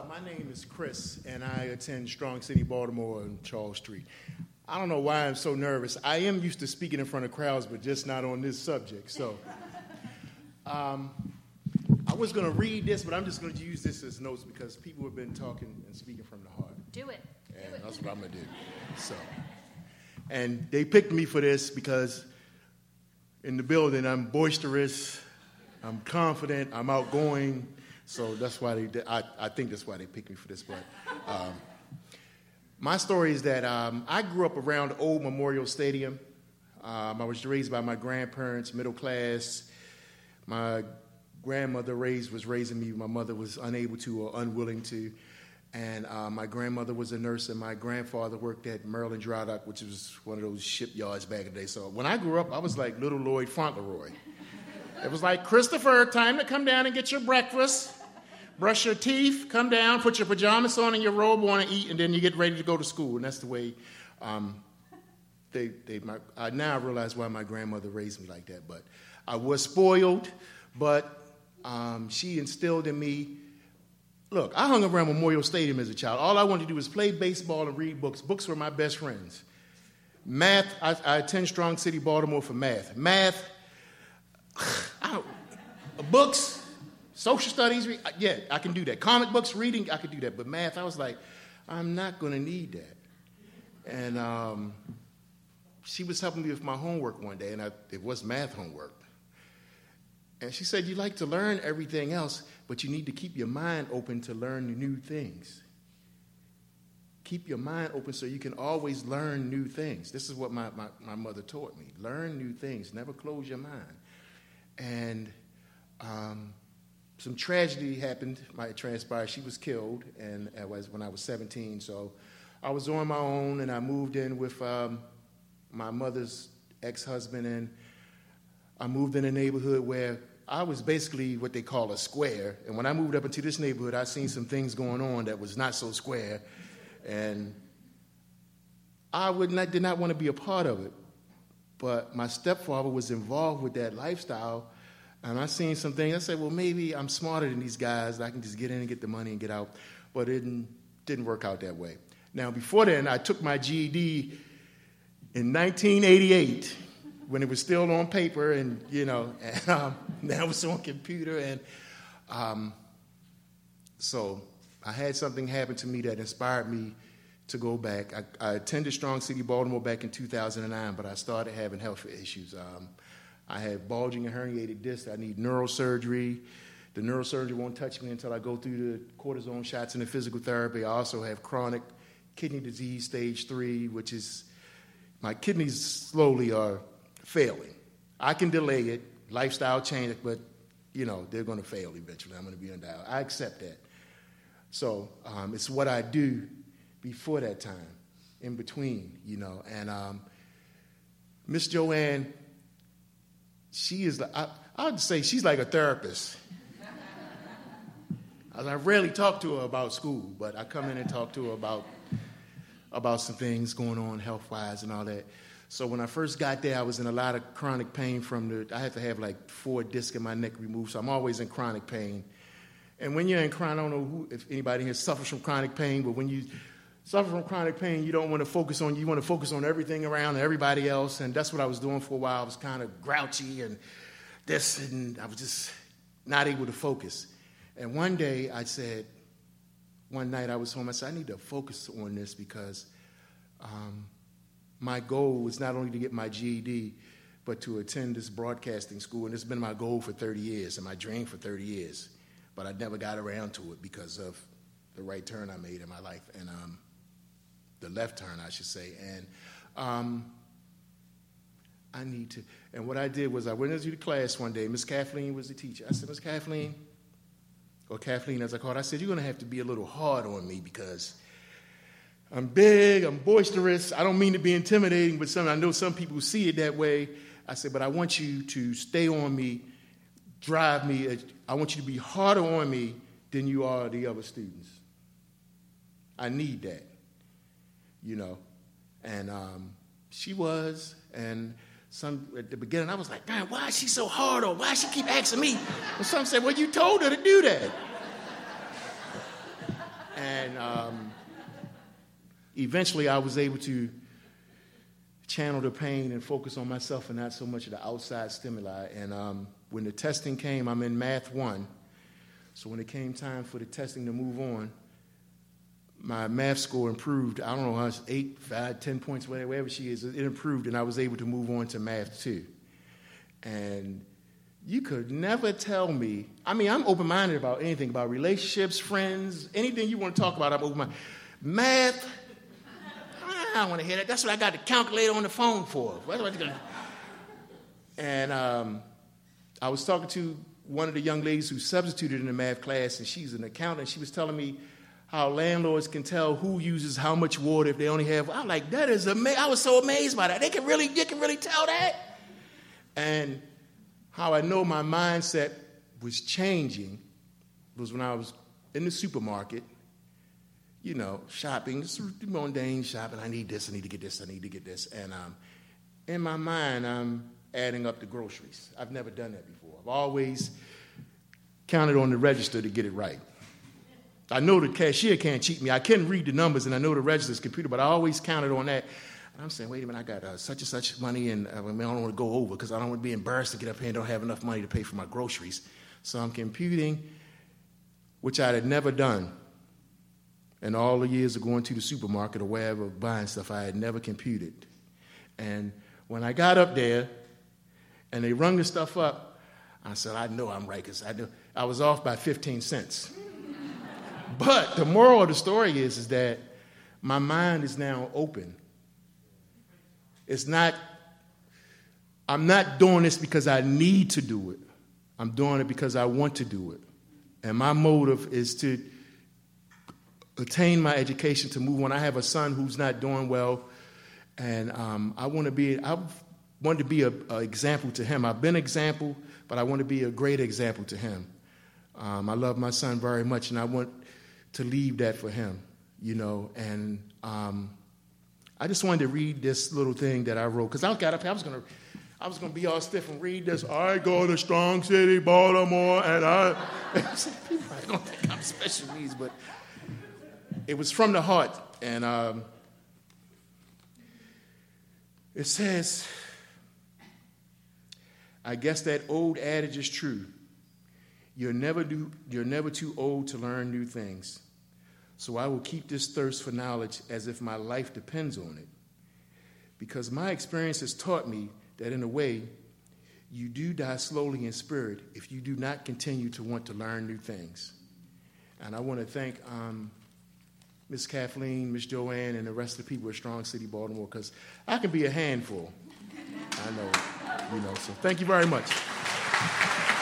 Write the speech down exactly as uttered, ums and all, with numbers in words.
my name is Chris, and I attend Strong City, Baltimore, on Charles Street. I don't know why I'm so nervous. I am used to speaking in front of crowds, but just not on this subject. So um, I was going to read this, but I'm just going to use this as notes because people have been talking and speaking from the heart. Do it. Do and it. That's what I'm going to do. So, and they picked me for this because in the building I'm boisterous, I'm confident, I'm outgoing. So that's why they. I, I think that's why they picked me for this. But um, my story is that um, I grew up around the old Memorial Stadium. Um, I was raised by my grandparents, middle class. My grandmother raised was raising me. My mother was unable to or unwilling to. And uh, my grandmother was a nurse, and my grandfather worked at Maryland Dry Dock, which was one of those shipyards back in the day. So when I grew up, I was like little Lloyd Fauntleroy. It was like, Christopher, time to come down and get your breakfast. Brush your teeth, come down, put your pajamas on and your robe on and eat, and then you get ready to go to school. And that's the way um, they, they my, I now realize why my grandmother raised me like that. But I was spoiled, but um, she instilled in me, look, I hung around Memorial Stadium as a child. All I wanted to do was play baseball and read books. Books were my best friends. Math, I, I attend Strong City, Baltimore for math. Math, I don't, books, social studies, yeah, I can do that. Comic books, reading, I could do that. But math, I was like, I'm not going to need that. And um, she was helping me with my homework one day, and I, it was math homework. And she said, you like to learn everything else, but you need to keep your mind open to learn new things. Keep your mind open so you can always learn new things. This is what my, my, my mother taught me. Learn new things. Never close your mind. And um, some tragedy happened. It transpired. She was killed, and it was when I was seventeen. So I was on my own, and I moved in with um, my mother's ex-husband, and I moved in a neighborhood where I was basically what they call a square. And when I moved up into this neighborhood, I seen some things going on that was not so square, and I would not, did not want to be a part of it. But my stepfather was involved with that lifestyle, and I seen some things. I said, well, maybe I'm smarter than these guys. I can just get in and get the money and get out. But it didn't, didn't work out that way. Now, before then, I took my G E D in nineteen eighty-eight when it was still on paper, and, you know, and, um, now it's on computer. And um, so I had something happen to me that inspired me to go back. I, I attended Strong City, Baltimore back in two thousand nine, but I started having health issues. Um, I had bulging and herniated discs. I need neurosurgery. The neurosurgery won't touch me until I go through the cortisone shots and the physical therapy. I also have chronic kidney disease, stage three, which is my kidneys slowly are failing. I can delay it, lifestyle change, but, you know, they're going to fail eventually. I'm going to be on dialysis. I accept that. So um, it's what I do before that time, in between, you know. And um, Miss Joanne, she is, the, I, I would say she's like a therapist. I rarely talk to her about school, but I come in and talk to her about, about some things going on health-wise and all that. So when I first got there, I was in a lot of chronic pain from the, I had to have like four discs in my neck removed, so I'm always in chronic pain. And when you're in chronic, I don't know who, if anybody here suffers from chronic pain, but when you suffer from chronic pain, you don't want to focus on, you want to focus on everything around and everybody else, and that's what I was doing for a while. I was kind of grouchy and this, and I was just not able to focus. And one day I said, one night I was home, I said, I need to focus on this because um, my goal was not only to get my G E D, but to attend this broadcasting school, and it's been my goal for thirty years and my dream for thirty years. But I never got around to it because of the right turn I made in my life, and um, the left turn, I should say. And um, I need to, and what I did was I went into the class one day. Miss Kathleen was the teacher. I said, Miss Kathleen, or Kathleen as I called her, I said, you're going to have to be a little hard on me because I'm big, I'm boisterous. I don't mean to be intimidating, but some, I know some people see it that way. I said, but I want you to stay on me, drive me. I want you to be harder on me than you are the other students. I need that, you know. And um, she was, and some at the beginning I was like, man, why is she so hard on? Why does she keep asking me? And some said, well, you told her to do that. And um, eventually I was able to channel the pain and focus on myself and not so much of the outside stimuli. And um, when the testing came, I'm in math one. So when it came time for the testing to move on, my math score improved. I don't know how it's eight, five, ten points, whatever she is. It improved, and I was able to move on to math two. And you could never tell me. I mean, I'm open-minded about anything, about relationships, friends, anything you want to talk about, I'm open-minded. Math, I don't want to hear that. That's what I got the calculator on the phone for. And um, I was talking to one of the young ladies who substituted in the math class, and she's an accountant. She was telling me how landlords can tell who uses how much water if they only have. I'm like, that is amazing. I was so amazed by that. They can really, they can really tell that. And how I know my mindset was changing was when I was in the supermarket, you know, shopping, just mundane shopping. I need this, I need to get this, I need to get this. And um, in my mind, I'm adding up the groceries. I've never done that before. I've always counted on the register to get it right. I know the cashier can't cheat me. I can read the numbers, and I know the register's computer, but I always counted on that. And I'm saying, wait a minute, I got uh, such and such money, and uh, I, mean, I don't want to go over because I don't want to be embarrassed to get up here and don't have enough money to pay for my groceries. So I'm computing, which I had never done. And all the years of going to the supermarket or wherever, buying stuff, I had never computed. And when I got up there and they rung the stuff up, I said, I know I'm right because I, knew I was off by fifteen cents. But the moral of the story is, is that my mind is now open. It's not, I'm not doing this because I need to do it. I'm doing it because I want to do it. And my motive is to attain my education, to move on. I have a son who's not doing well, and um, I want to be, I want to be an example to him. I've been an example, but I want to be a great example to him. Um, I love my son very much, and I want to leave that for him, you know. And um, I just wanted to read this little thing that I wrote, because I got up here, I was going to, I was going to be all stiff and read this. I go to Strong City, Baltimore, and I, people are going to think I'm special needs, but it was from the heart. And um, it says, I guess that old adage is true. You're never, do, you're never too old to learn new things. So I will keep this thirst for knowledge as if my life depends on it. Because my experience has taught me that in a way, you do die slowly in spirit if you do not continue to want to learn new things. And I want to thank um, Miss Kathleen, Miss Joanne, and the rest of the people at Strong City, Baltimore, because I can be a handful. I know, you know, so thank you very much.